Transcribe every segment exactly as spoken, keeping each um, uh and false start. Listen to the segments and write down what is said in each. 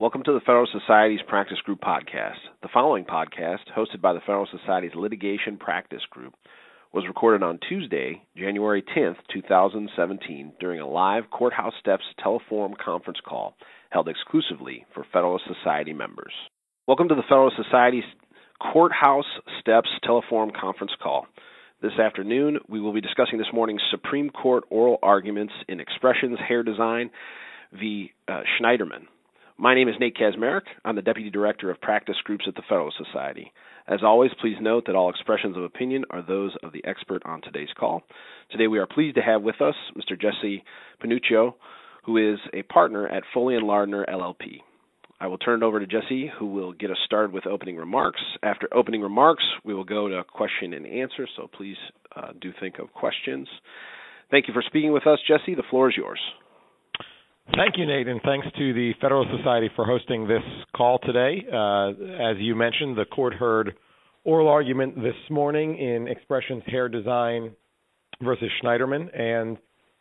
Welcome to the Federal Society's Practice Group podcast. The following podcast, hosted by the Federal Society's Litigation Practice Group, was recorded on Tuesday, January tenth, two thousand seventeen, during a live Courthouse Steps Teleforum conference call held exclusively for Federal Society members. Welcome to the Federal Society's Courthouse Steps Teleforum conference call. This afternoon, we will be discussing this morning's Supreme Court oral arguments in Expressions Hair Design v. Uh, Schneiderman. My name is Nate Kazmarek. I'm the Deputy Director of Practice Groups at the Federal Society. As always, please note that all expressions of opinion are those of the expert on today's call. Today we are pleased to have with us Mister Jesse Panuccio, who is a partner at Foley and Lardner, L L P. I will turn it over to Jesse, who will get us started with opening remarks. After opening remarks, we will go to question and answer, so please uh, do think of questions. Thank you for speaking with us, Jesse. The floor is yours. Thank you, Nate, and thanks to the Federal Society for hosting this call today. Uh, as you mentioned, the court heard oral argument this morning in Expressions Hair Design versus Schneiderman, and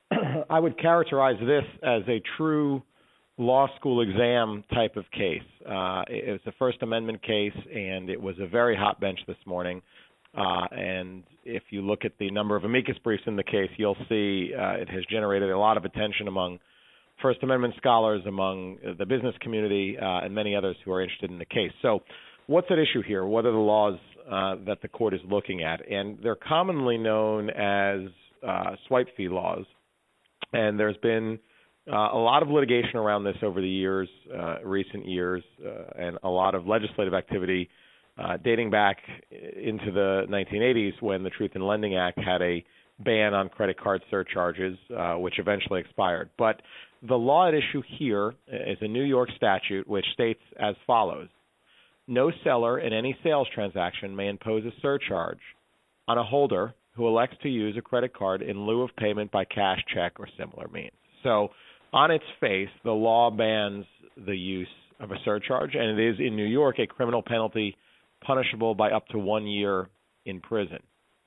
I would characterize this as a true law school exam type of case. Uh, it was a First Amendment case, and it was a very hot bench this morning. Uh, and if you look at the number of amicus briefs in the case, you'll see uh, it has generated a lot of attention among First Amendment scholars, among the business community, uh, and many others who are interested in the case. So what's at issue here? What are the laws uh, that the court is looking at? And they're commonly known as uh, swipe fee laws. And there's been uh, a lot of litigation around this over the years, uh, recent years, uh, and a lot of legislative activity uh, dating back into the nineteen eighties when the Truth in Lending Act had a ban on credit card surcharges, uh, which eventually expired. But the law at issue here is a New York statute which states as follows: no seller in any sales transaction may impose a surcharge on a holder who elects to use a credit card in lieu of payment by cash, check, or similar means. So on its face, the law bans the use of a surcharge, and it is in New York a criminal penalty punishable by up to one year in prison.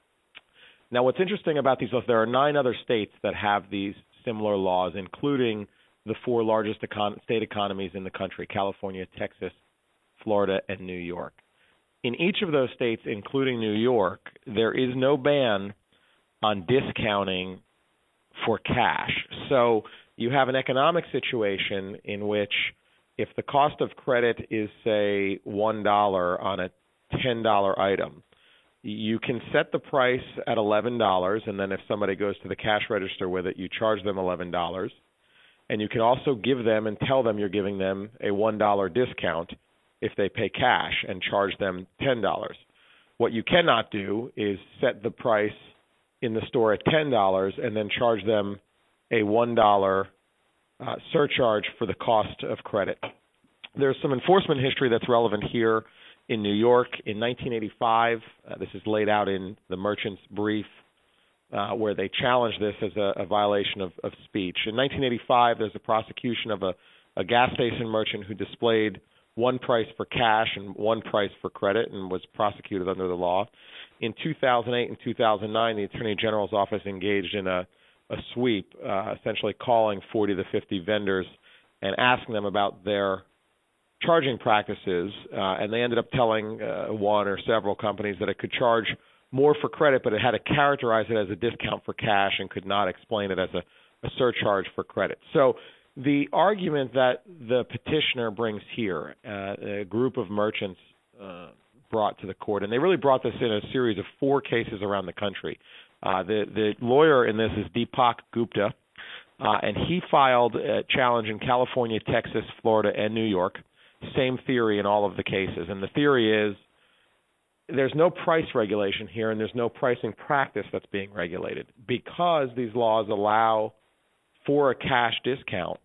Now, what's interesting about these laws, there are nine other states that have these similar laws, including the four largest econ- state economies in the country: California, Texas, Florida, and New York. In each of those states, including New York, there is no ban on discounting for cash. So you have an economic situation in which if the cost of credit is, say, one dollar on a ten dollar item, you can set the price at eleven dollars, and then if somebody goes to the cash register with it, you charge them eleven dollars. And you can also give them and tell them you're giving them a one dollar discount if they pay cash and charge them ten dollars. What you cannot do is set the price in the store at ten dollars and then charge them a one dollar uh, surcharge for the cost of credit. There's some enforcement history that's relevant here. In New York, in nineteen eighty-five, uh, this is laid out in the merchant's brief, uh, where they challenged this as a, a violation of, of speech. In nineteen eighty-five, there's a prosecution of a, a gas station merchant who displayed one price for cash and one price for credit and was prosecuted under the law. In two thousand eight and two thousand nine, the Attorney General's office engaged in a, a sweep, uh, essentially calling forty to fifty vendors and asking them about their charging practices, uh, and they ended up telling uh, one or several companies that it could charge more for credit, but it had to characterize it as a discount for cash and could not explain it as a, a surcharge for credit. So the argument that the petitioner brings here, uh, a group of merchants uh, brought to the court, and they really brought this in a series of four cases around the country. Uh, the, the lawyer in this is Deepak Gupta, uh, and he filed a challenge in California, Texas, Florida, and New York. Same theory in all of the cases. And the theory is there's no price regulation here and there's no pricing practice that's being regulated. Because these laws allow for a cash discount,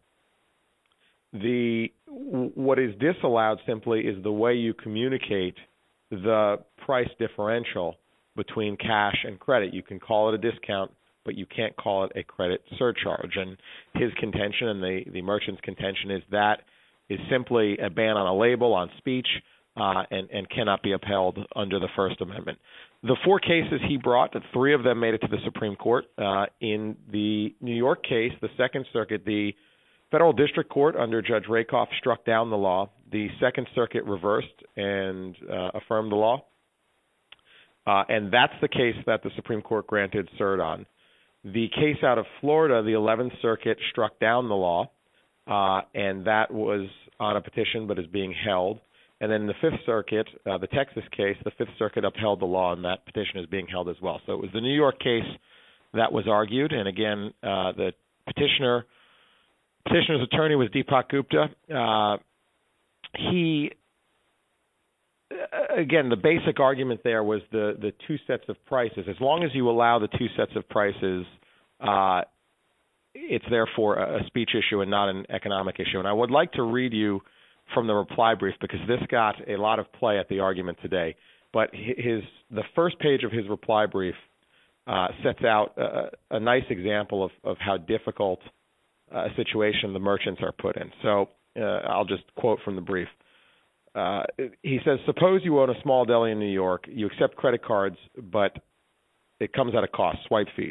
the what is disallowed simply is the way you communicate the price differential between cash and credit. You can call it a discount, but you can't call it a credit surcharge. And his contention and the, the merchant's contention is that is simply a ban on a label, on speech, uh, and, and cannot be upheld under the First Amendment. The four cases he brought, three of them made it to the Supreme Court. Uh, in the New York case, the Second Circuit, the Federal District Court under Judge Rakoff struck down the law. The Second Circuit reversed and uh, affirmed the law. Uh, and that's the case that the Supreme Court granted cert on. The case out of Florida, the eleventh Circuit struck down the law, uh, and that was on a petition but is being held. And then in the Fifth Circuit, uh, the Texas case, the Fifth Circuit upheld the law, and that petition is being held as well. So it was the New York case that was argued, and again, uh, the petitioner, petitioner's attorney was Deepak Gupta. Uh, he, again, the basic argument there was the, the two sets of prices. As long as you allow the two sets of prices, uh, it's therefore a speech issue and not an economic issue. And I would like to read you from the reply brief because this got a lot of play at the argument today. But his the first page of his reply brief uh, sets out a, a nice example of, of how difficult a situation the merchants are put in. So uh, I'll just quote from the brief. Uh, he says, suppose you own a small deli in New York. You accept credit cards, but it comes at a cost, swipe fees.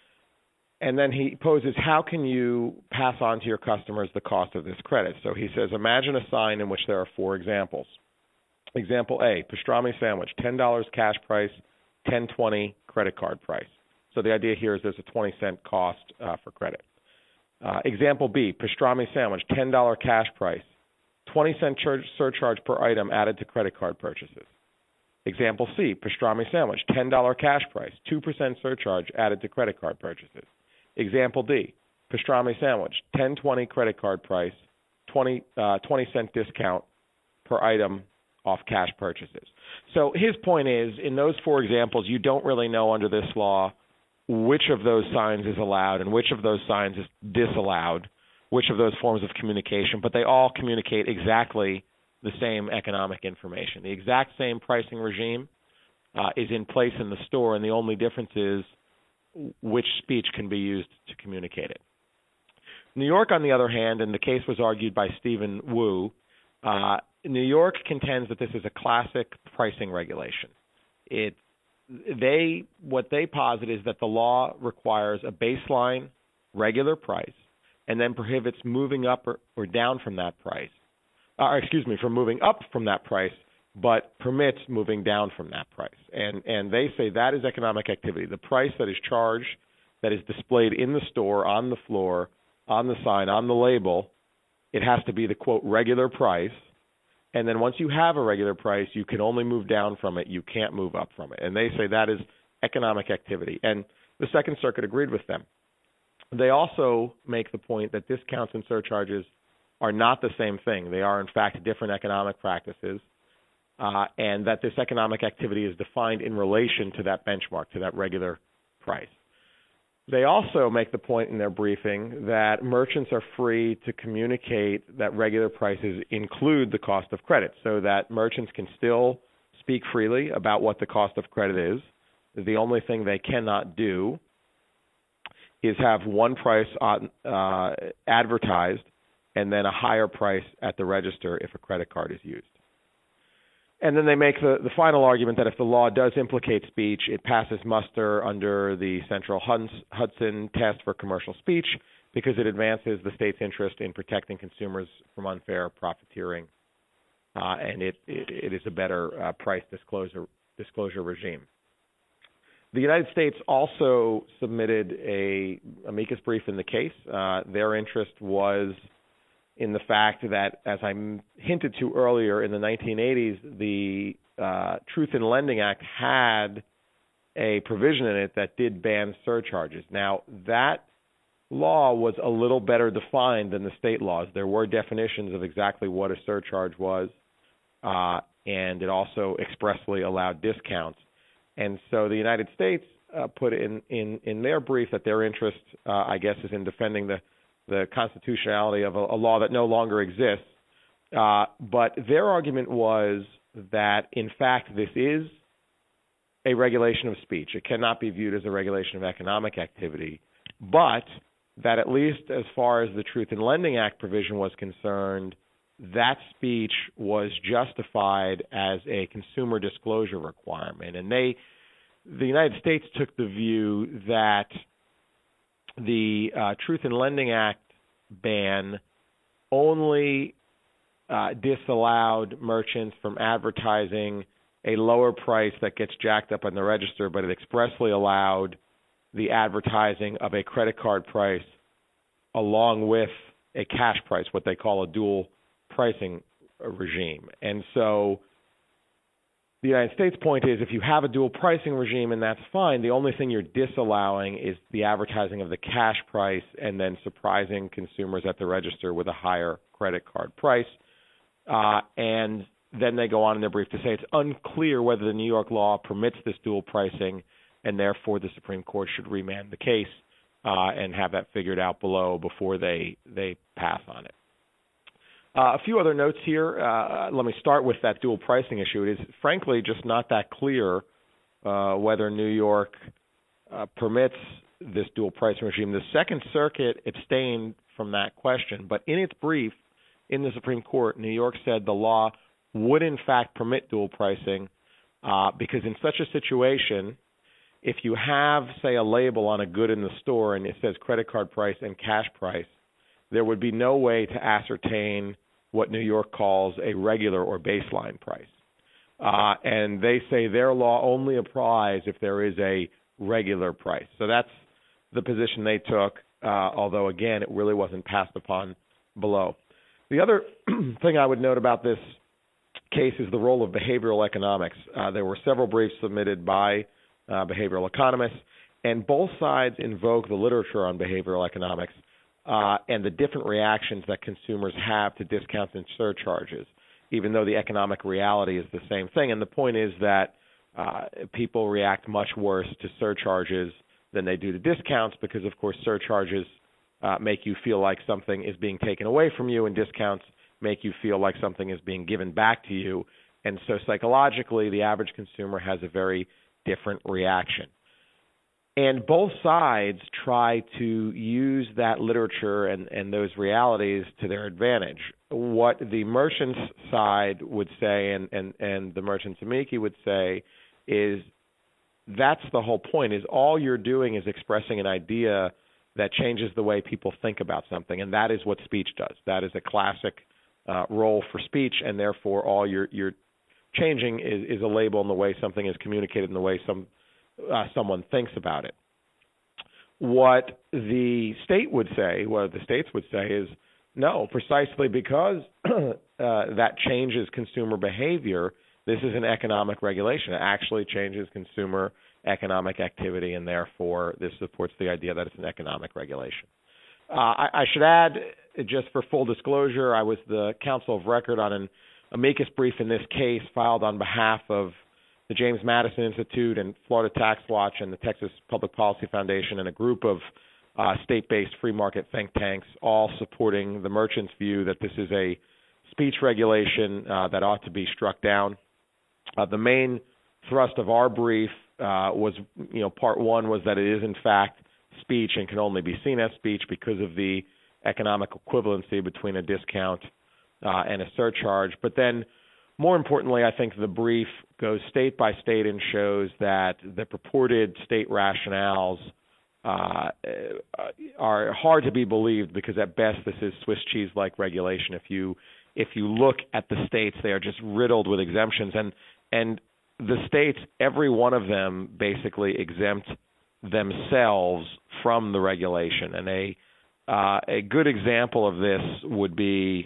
And then he poses, how can you pass on to your customers the cost of this credit? So he says, imagine a sign in which there are four examples. Example A, pastrami sandwich, ten dollars cash price, ten twenty credit card price. So the idea here is there's a twenty cent cost uh, for credit. Uh, example B, pastrami sandwich, ten dollars cash price, twenty cent church surcharge per item added to credit card purchases. Example C, pastrami sandwich, ten dollars cash price, two percent surcharge added to credit card purchases. Example D, pastrami sandwich, ten twenty credit card price, twenty, uh, twenty cent discount per item off cash purchases. So his point is, in those four examples, you don't really know under this law which of those signs is allowed and which of those signs is disallowed, which of those forms of communication, but they all communicate exactly the same economic information. The exact same pricing regime uh, is in place in the store, and the only difference is which speech can be used to communicate it. New York, on the other hand, and the case was argued by Stephen Wu, uh, New York contends that this is a classic pricing regulation. It, they, what they posit is that the law requires a baseline regular price and then prohibits moving up or, or down from that price, or excuse me, from moving up from that price, but permits moving down from that price. And and they say that is economic activity. The price that is charged, that is displayed in the store, on the floor, on the sign, on the label, it has to be the, quote, regular price. And then once you have a regular price, you can only move down from it. You can't move up from it. And they say that is economic activity. And the Second Circuit agreed with them. They also make the point that discounts and surcharges are not the same thing. They are, in fact, different economic practices. Uh, and that this economic activity is defined in relation to that benchmark, to that regular price. They also make the point in their briefing that merchants are free to communicate that regular prices include the cost of credit, so that merchants can still speak freely about what the cost of credit is. The only thing they cannot do is have one price on, uh, advertised and then a higher price at the register if a credit card is used. And then they make the, the final argument that if the law does implicate speech, it passes muster under the Central Hudson test for commercial speech because it advances the state's interest in protecting consumers from unfair profiteering, uh, and it, it, it is a better uh, price disclosure, disclosure regime. The United States also submitted a amicus brief in the case. Uh, their interest was in the fact that, as I hinted to earlier, in the nineteen eighties, the uh, Truth in Lending Act had a provision in it that did ban surcharges. Now, that law was a little better defined than the state laws. There were definitions of exactly what a surcharge was, uh, and it also expressly allowed discounts. And so the United States uh, put in, in, in their brief that their interest, uh, I guess, is in defending the the constitutionality of a, a law that no longer exists. Uh, but their argument was that, in fact, this is a regulation of speech. It cannot be viewed as a regulation of economic activity, but that at least as far as the Truth in Lending Act provision was concerned, that speech was justified as a consumer disclosure requirement. And they, the United States took the view that the uh, Truth in Lending Act ban only uh, disallowed merchants from advertising a lower price that gets jacked up on the register, but it expressly allowed the advertising of a credit card price along with a cash price, what they call a dual pricing regime. And so the United States' point is if you have a dual pricing regime, and that's fine, the only thing you're disallowing is the advertising of the cash price and then surprising consumers at the register with a higher credit card price. Uh, and then they go on in their brief to say it's unclear whether the New York law permits this dual pricing, and therefore the Supreme Court should remand the case uh, and have that figured out below before they, they pass on it. Uh, a few other notes here. Uh, let me start with that dual pricing issue. It is frankly just not that clear uh, whether New York uh, permits this dual pricing regime. The Second Circuit abstained from that question, but in its brief in the Supreme Court, New York said the law would in fact permit dual pricing uh, because in such a situation, if you have, say, a label on a good in the store and it says credit card price and cash price, there would be no way to ascertain what New York calls a regular or baseline price. Uh, and they say their law only applies if there is a regular price. So that's the position they took, uh, although, again, it really wasn't passed upon below. The other thing I would note about this case is the role of behavioral economics. Uh, there were several briefs submitted by uh, behavioral economists, and both sides invoke the literature on behavioral economics uh, and the different reactions that consumers have to discounts and surcharges, even though the economic reality is the same thing. And the point is that uh, people react much worse to surcharges than they do to discounts because, of course, surcharges uh, make you feel like something is being taken away from you, and discounts make you feel like something is being given back to you. And so psychologically, the average consumer has a very different reaction. And both sides try to use that literature and, and those realities to their advantage. What the merchant's side would say and, and, and the merchant's amici would say is that's the whole point, is all you're doing is expressing an idea that changes the way people think about something, and that is what speech does. That is a classic uh, role for speech, and therefore all you're, you're changing is, is a label in the way something is communicated, in the way some uh, someone thinks about it. What the state would say, what the states would say is, no, precisely because uh, that changes consumer behavior, this is an economic regulation. It actually changes consumer economic activity, and therefore this supports the idea that it's an economic regulation. Uh, I, I should add, just for full disclosure, I was the counsel of record on an amicus brief in this case filed on behalf of the James Madison Institute and Florida Tax Watch and the Texas Public Policy Foundation and a group of uh, state-based free market think tanks, all supporting the merchant's view that this is a speech regulation uh, that ought to be struck down. Uh, the main thrust of our brief uh, was, you know, part one was that it is in fact speech and can only be seen as speech because of the economic equivalency between a discount uh, and a surcharge. But then, more importantly, I think the brief goes state by state and shows that the purported state rationales uh, are hard to be believed because at best this is Swiss cheese-like regulation. If you if you look at the states, they are just riddled with exemptions, and and the states, every one of them basically exempt themselves from the regulation. And a uh, a good example of this would be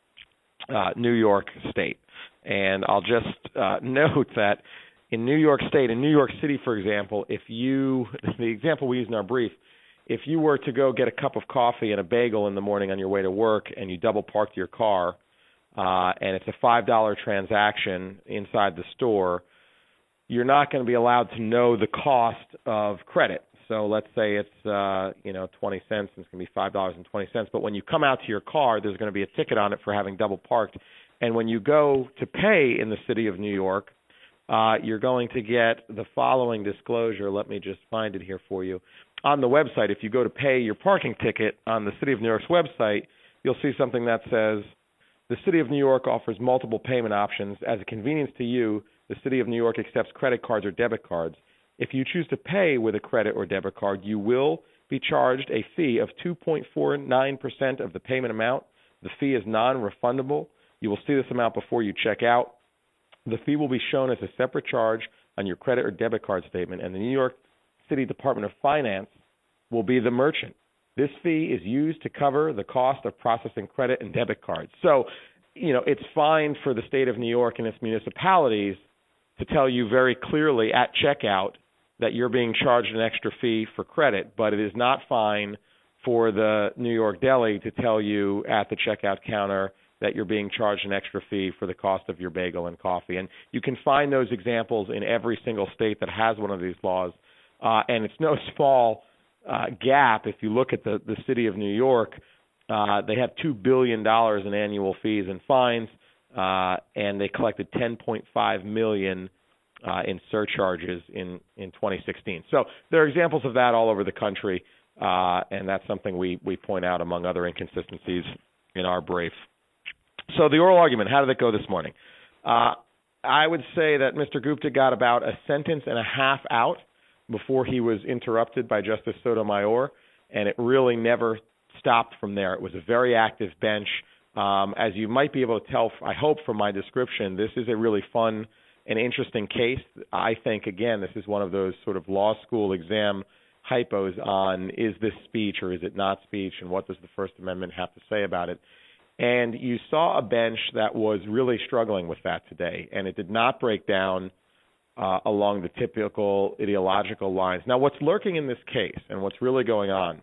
uh, New York State. And I'll just uh, note that in New York State, in New York City, for example, if you, the example we use in our brief, if you were to go get a cup of coffee and a bagel in the morning on your way to work and you double parked your car uh, and it's a five dollar transaction inside the store, you're not going to be allowed to know the cost of credit. So let's say it's uh, you know twenty cents and it's going to be five dollars and twenty cents. But when you come out to your car, there's going to be a ticket on it for having double parked. And when you go to pay in the city of New York, uh, you're going to get the following disclosure. Let me just find it here for you. On the website, if you go to pay your parking ticket on the City of New York's website, you'll see something that says, the City of New York offers multiple payment options. As a convenience to you, the City of New York accepts credit cards or debit cards. If you choose to pay with a credit or debit card, you will be charged a fee of two point four nine percent of the payment amount. The fee is non-refundable. You will see this amount before you check out. The fee will be shown as a separate charge on your credit or debit card statement, and the New York City Department of Finance will be the merchant. This fee is used to cover the cost of processing credit and debit cards. So, you know, it's fine for the state of New York and its municipalities to tell you very clearly at checkout that you're being charged an extra fee for credit, but it is not fine for the New York deli to tell you at the checkout counter that you're being charged an extra fee for the cost of your bagel and coffee. And you can find those examples in every single state that has one of these laws. Uh, and it's no small uh, gap. If you look at the, the city of New York, uh, they have two billion dollars in annual fees and fines, uh, and they collected ten point five million dollars uh, in surcharges in, in twenty sixteen. So there are examples of that all over the country, uh, and that's something we, we point out among other inconsistencies in our brief. So the oral argument, how did it go this morning? Uh, I would say that Mister Gupta got about a sentence and a half out before he was interrupted by Justice Sotomayor, and it really never stopped from there. It was a very active bench. Um, as you might be able to tell, I hope from my description, this is a really fun and interesting case. I think, again, this is one of those sort of law school exam hypos on is this speech or is it not speech, and what does the First Amendment have to say about it. And you saw a bench that was really struggling with that today, and it did not break down uh, along the typical ideological lines. Now, what's lurking in this case and what's really going on,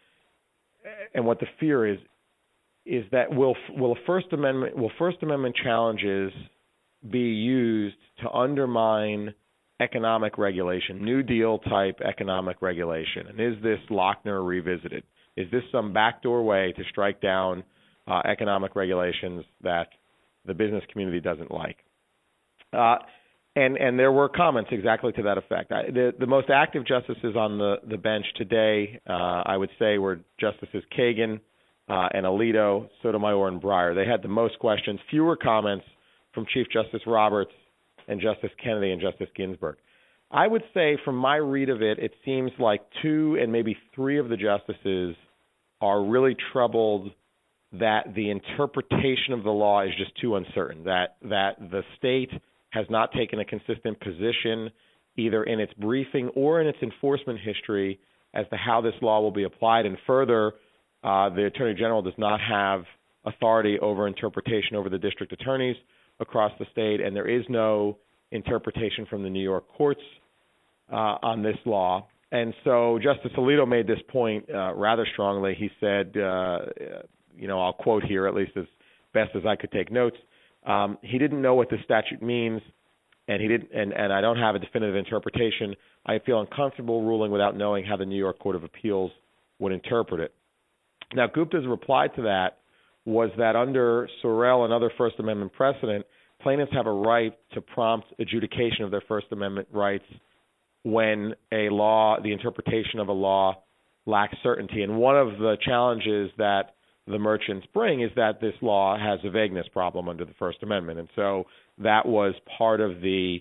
and what the fear is, is that will will a First Amendment will First Amendment challenges be used to undermine economic regulation, New Deal type economic regulation, and is this Lochner revisited? Is this some backdoor way to strike down Uh, economic regulations that the business community doesn't like? Uh, and and there were comments exactly to that effect. I, the, the most active justices on the, the bench today, uh, I would say, were Justices Kagan uh, and Alito, Sotomayor, and Breyer. They had the most questions, fewer comments from Chief Justice Roberts and Justice Kennedy and Justice Ginsburg. I would say from my read of it, it seems like two and maybe three of the justices are really troubled that the interpretation of the law is just too uncertain, that that the state has not taken a consistent position either in its briefing or in its enforcement history as to how this law will be applied. And further, uh, the Attorney General does not have authority over interpretation over the district attorneys across the state, and there is no interpretation from the New York courts uh, on this law. And so Justice Alito made this point uh, rather strongly. He said, uh, you know, I'll quote here, at least as best as I could take notes. Um, he didn't know what the statute means, and he didn't, and, and I don't have a definitive interpretation. I feel uncomfortable ruling without knowing how the New York Court of Appeals would interpret it. Now, Gupta's reply to that was that under Sorrell and other First Amendment precedent, plaintiffs have a right to prompt adjudication of their First Amendment rights when a law, the interpretation of a law, lacks certainty. And one of the challenges that the merchants bring is that this law has a vagueness problem under the First Amendment. And so that was part of the,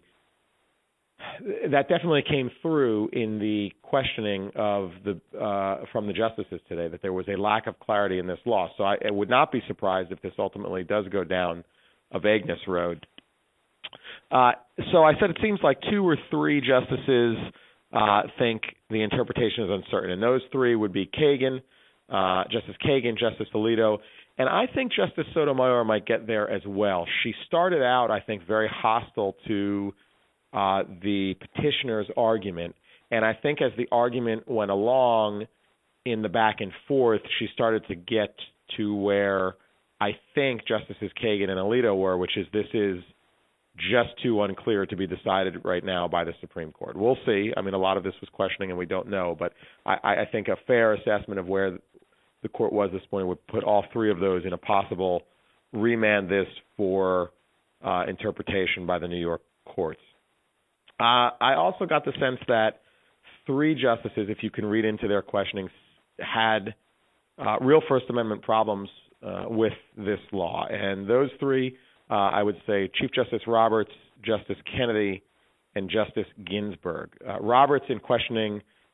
that definitely came through in the questioning of the, uh, from the justices today, that there was a lack of clarity in this law. So I, I would not be surprised if this ultimately does go down a vagueness road. Uh, so I said it seems like two or three justices uh, think the interpretation is uncertain, and those three would be Kagan, Uh, Justice Kagan, Justice Alito, and I think Justice Sotomayor might get there as well. She started out, I think, very hostile to uh, the petitioner's argument, and I think as the argument went along in the back and forth, she started to get to where I think Justices Kagan and Alito were, which is this is just too unclear to be decided right now by the Supreme Court. We'll see. I mean, a lot of this was questioning and we don't know, but I, I think a fair assessment of where the court was this morning would put all three of those in a possible remand this for uh, interpretation by the New York courts. Uh, I also got the sense that three justices, if you can read into their questioning, had uh, real First Amendment problems uh, with this law. And those three, uh, I would say Chief Justice Roberts, Justice Kennedy, and Justice Ginsburg. Uh, Roberts, in questioning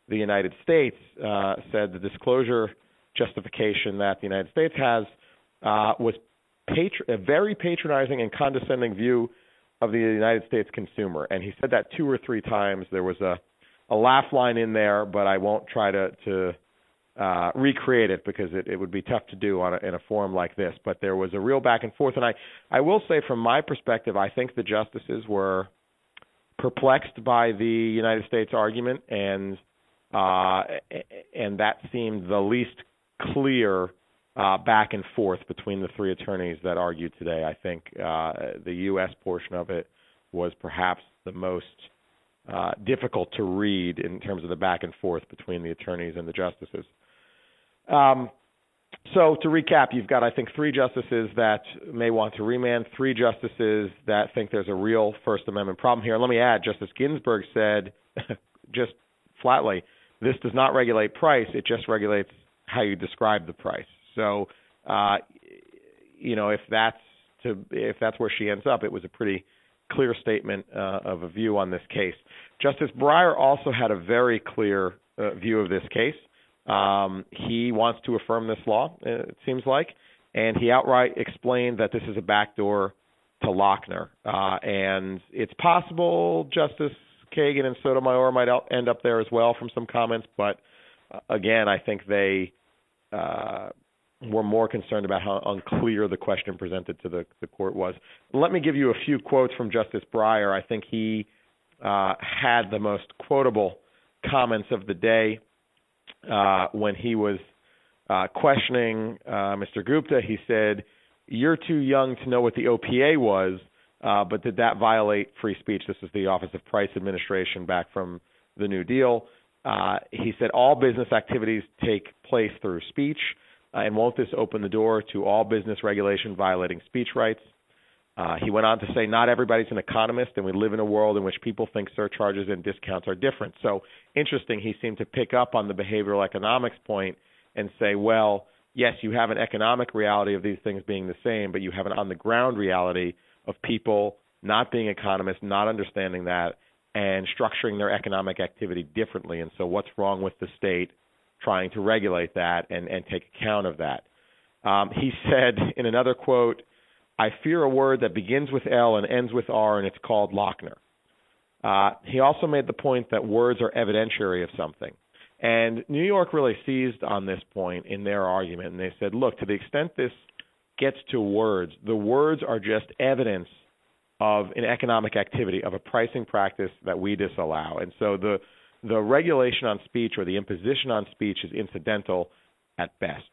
the United States uh, said the disclosure justification that the United States has uh, was patr- a very patronizing and condescending view of the United States consumer. And he said that two or three times. There was a, a laugh line in there, but I won't try to, to uh, recreate it because it, it would be tough to do on a, in a forum like this. But there was a real back and forth. And I, I will say from my perspective, I think the justices were perplexed by the United States argument, and uh, and that seemed the least clear uh, back and forth between the three attorneys that argued today. I think uh, the U S portion of it was perhaps the most uh, difficult to read in terms of the back and forth between the attorneys and the justices. Um, so to recap, you've got, I think, three justices that may want to remand, three justices that think there's a real First Amendment problem here. And let me add, Justice Ginsburg said just flatly, this does not regulate price, it just regulates how you describe the price. So, uh, you know, if that's to if that's where she ends up, it was a pretty clear statement uh, of a view on this case. Justice Breyer also had a very clear uh, view of this case. Um, he wants to affirm this law, it seems like, and he outright explained that this is a backdoor to Lochner. Uh, and it's possible Justice Kagan and Sotomayor might end up there as well from some comments, but uh, again, I think they uh, were more concerned about how unclear the question presented to the, the court was. Let me give you a few quotes from Justice Breyer. I think he uh, had the most quotable comments of the day uh, when he was uh, questioning uh, Mister Gupta. He said, "You're too young to know what the O P A was, uh, but did that violate free speech?" This is the Office of Price Administration back from the New Deal. Uh, he said, "All business activities take place through speech, uh, and won't this open the door to all business regulation violating speech rights?" Uh, he went on to say, "Not everybody's an economist, and we live in a world in which people think surcharges and discounts are different." So interesting, he seemed to pick up on the behavioral economics point and say, well, yes, you have an economic reality of these things being the same, but you have an on-the-ground reality of people not being economists, not understanding that, and structuring their economic activity differently. And so what's wrong with the state trying to regulate that and, and take account of that? Um, he said in another quote, "I fear a word that begins with L and ends with R, and it's called Lochner." Uh, he also made the point that words are evidentiary of something. And New York really seized on this point in their argument, and they said, look, to the extent this gets to words, the words are just evidence of an economic activity, of a pricing practice that we disallow. And so the the regulation on speech or the imposition on speech is incidental at best.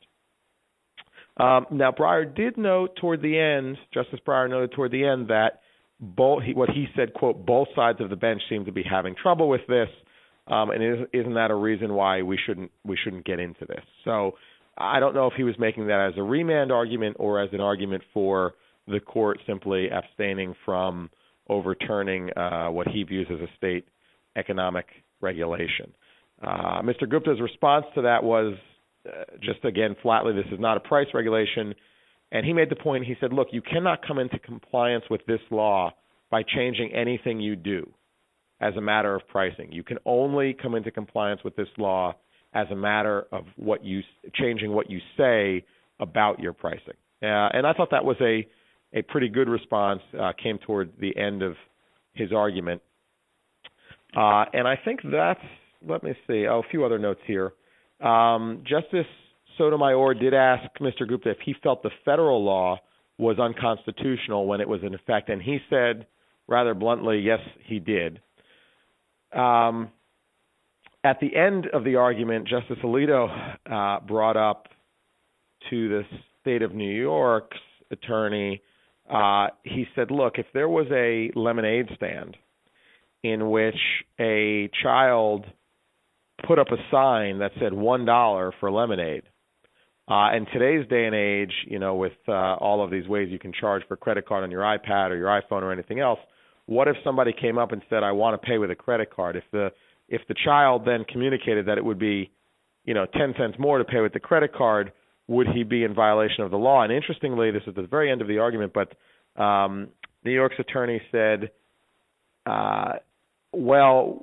Um, now, Breyer did note toward the end, Justice Breyer noted toward the end that both, he, what he said, quote, "both sides of the bench seem to be having trouble with this, um, and is, isn't that a reason why we shouldn't we shouldn't get into this?" So I don't know if he was making that as a remand argument or as an argument for the court simply abstaining from overturning uh, what he views as a state economic regulation. Uh, Mister Gupta's response to that was uh, just, again, flatly, this is not a price regulation. And he made the point, he said, look, you cannot come into compliance with this law by changing anything you do as a matter of pricing. You can only come into compliance with this law as a matter of what you changing what you say about your pricing. Uh, and I thought that was a a pretty good response, uh, came toward the end of his argument. Uh, and I think that's, let me see, oh, a few other notes here. Um, Justice Sotomayor did ask Mister Gupta if he felt the federal law was unconstitutional when it was in effect, and he said rather bluntly, yes, he did. Um, at the end of the argument, Justice Alito uh, brought up to the state of New York's attorney, uh, he said, look, if there was a lemonade stand in which a child put up a sign that said one dollar for lemonade, uh, in today's day and age, you know, with uh, all of these ways you can charge for credit card on your iPad or your iPhone or anything else, what if somebody came up and said, I want to pay with a credit card? If the if the child then communicated that it would be, you know, ten cents more to pay with the credit card, would he be in violation of the law? And interestingly, this is at the very end of the argument, but um, New York's attorney said, uh, well,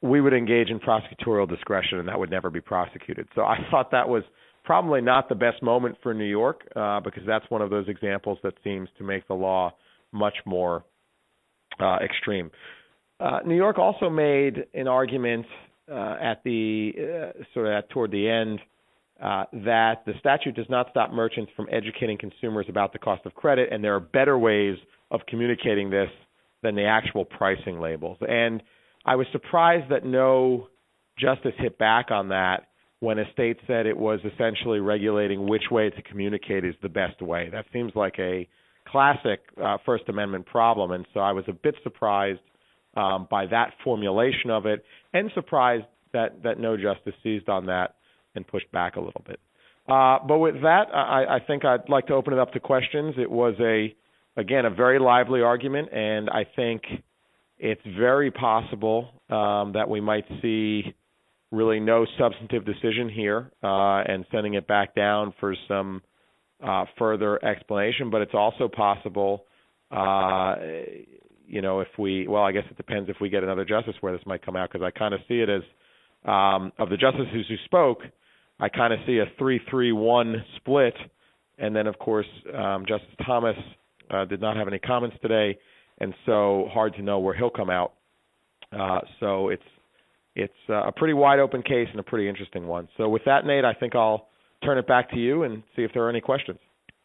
we would engage in prosecutorial discretion and that would never be prosecuted. So I thought that was probably not the best moment for New York uh, because that's one of those examples that seems to make the law much more uh, extreme. Uh, New York also made an argument uh, at the uh, sort of at, toward the end uh, that the statute does not stop merchants from educating consumers about the cost of credit, and there are better ways of communicating this than the actual pricing labels. And I was surprised that no justice hit back on that when a state said it was essentially regulating which way to communicate is the best way. That seems like a classic uh, First Amendment problem, and so I was a bit surprised um, by that formulation of it, and surprised that, that no justice seized on that and pushed back a little bit. Uh, but with that, I, I think I'd like to open it up to questions. It was, a, again, a very lively argument, and I think it's very possible um, that we might see really no substantive decision here uh, and sending it back down for some uh, further explanation. But it's also possible, uh, you know, if we, well, I guess it depends if we get another justice where this might come out, because I kind of see it as, um, of the justices who spoke, I kind of see a three three one split. And then, of course, um, Justice Thomas uh, did not have any comments today, and so hard to know where he'll come out. Uh, so it's it's uh, a pretty wide open case and a pretty interesting one. So with that, Nate, I think I'll turn it back to you and see if there are any questions.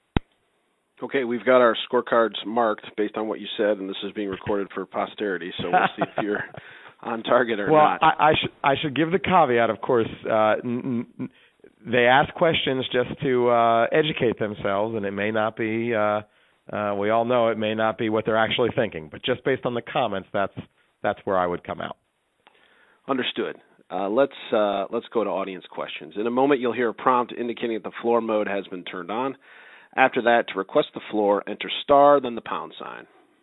Okay, we've got our scorecards marked based on what you said, and this is being recorded for posterity, so we'll see if you're on target or well, not. Well, I, I, should, I should give the caveat, of course. Uh, n- n- they ask questions just to uh, educate themselves, and it may not be, uh, uh, we all know it may not be what they're actually thinking, but just based on the comments, that's that's where I would come out. Understood. Uh, let's uh, let's go to audience questions. In a moment, you'll hear a prompt indicating that the floor mode has been turned on. After that, to request the floor, enter star, then the pound sign.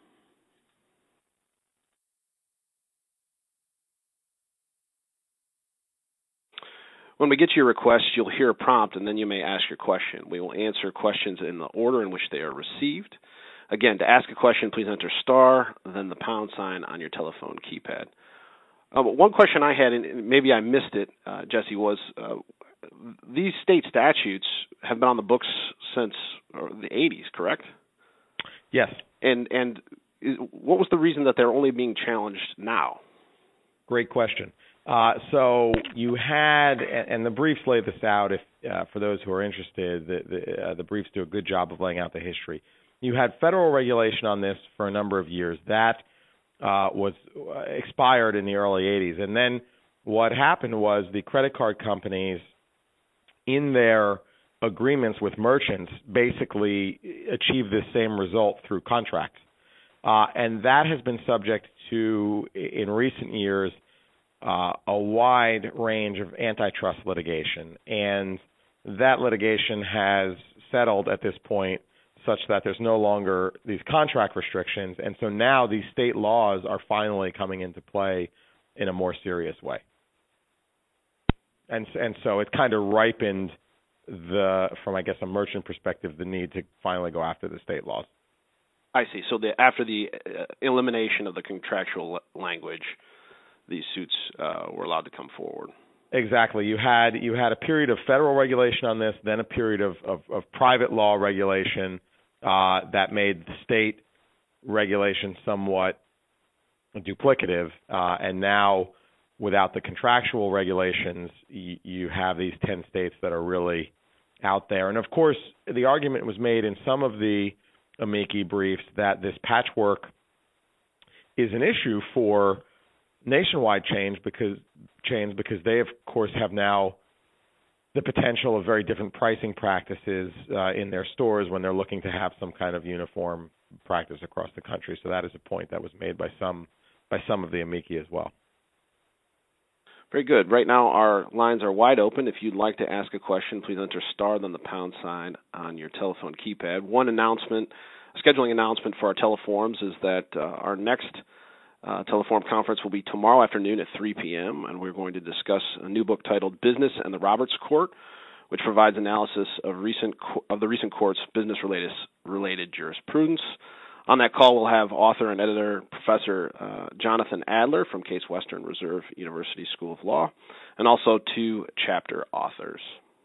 When we get to your request, you'll hear a prompt, and then you may ask your question. We will answer questions in the order in which they are received. Again, to ask a question, please enter star, then the pound sign on your telephone keypad. Uh, one question I had, and maybe I missed it, uh, Jesse, was uh, these state statutes have been on the books since the eighties, correct? Yes. And and is, what was the reason that they're only being challenged now? Great question. Uh, so you had, and the briefs lay this out. If uh, for those who are interested, the the, uh, the briefs do a good job of laying out the history. You had federal regulation on this for a number of years. That uh, was expired in the early eighties, and then what happened was the credit card companies, in their agreements with merchants, basically achieved this same result through contracts, uh, and that has been subject to, in recent years, Uh, a wide range of antitrust litigation, and that litigation has settled at this point such that there's no longer these contract restrictions, and so now these state laws are finally coming into play in a more serious way. And, and so it kind of ripened the, from I guess a merchant perspective, the need to finally go after the state laws. I see. So the, after the uh, elimination of the contractual language, these suits uh, were allowed to come forward. Exactly. You had you had a period of federal regulation on this, then a period of, of, of private law regulation uh, that made the state regulation somewhat duplicative, uh, and now without the contractual regulations, y- you have these ten states that are really out there. And of course, the argument was made in some of the amici briefs that this patchwork is an issue for nationwide change because chains because they of course have now the potential of very different pricing practices uh, in their stores when they're looking to have some kind of uniform practice across the country. So that is a point that was made by some by some of the amici as well. Very good. Right now our lines are wide open. If you'd like to ask a question, please enter star then the pound sign on your telephone keypad. One announcement, a scheduling announcement for our teleforums is that uh, our next Uh, Teleforum conference will be tomorrow afternoon at three p.m., and we're going to discuss a new book titled Business and the Roberts Court, which provides analysis of recent of the recent court's business-related related jurisprudence. On that call, we'll have author and editor Professor uh, Jonathan Adler from Case Western Reserve University School of Law, and also two chapter authors.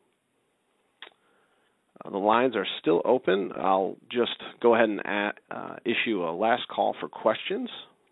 Uh, the lines are still open. I'll just go ahead and add, uh, issue a last call for questions.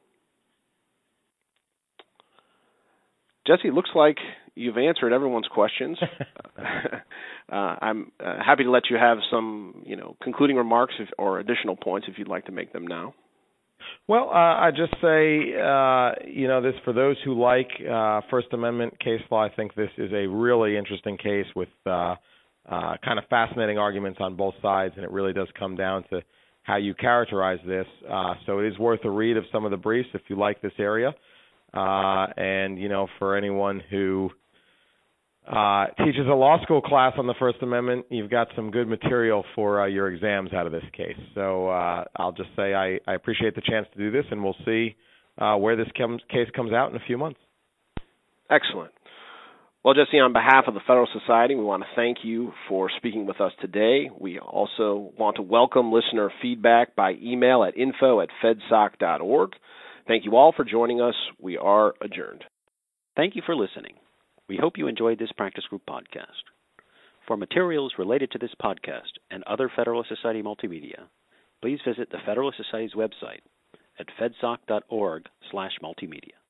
Jesse, looks like you've answered everyone's questions. uh, I'm uh, happy to let you have some, you know, concluding remarks if, or additional points if you'd like to make them now. Well, uh, I just say, uh, you know, this for those who like uh, First Amendment case law. I think this is a really interesting case with uh, uh, kind of fascinating arguments on both sides, and it really does come down to how you characterize this. Uh, so it is worth a read of some of the briefs if you like this area. Uh, and, you know, for anyone who uh, teaches a law school class on the First Amendment, you've got some good material for uh, your exams out of this case. So uh, I'll just say I, I appreciate the chance to do this, and we'll see uh, where this comes, case comes out in a few months. Excellent. Well, Jesse, on behalf of the Federal Society, we want to thank you for speaking with us today. We also want to welcome listener feedback by email at info at fedsoc dot org. Thank you all for joining us. We are adjourned. Thank you for listening. We hope you enjoyed this Practice Group podcast. For materials related to this podcast and other Federalist Society multimedia, please visit the Federalist Society's website at fedsoc dot org slash multimedia.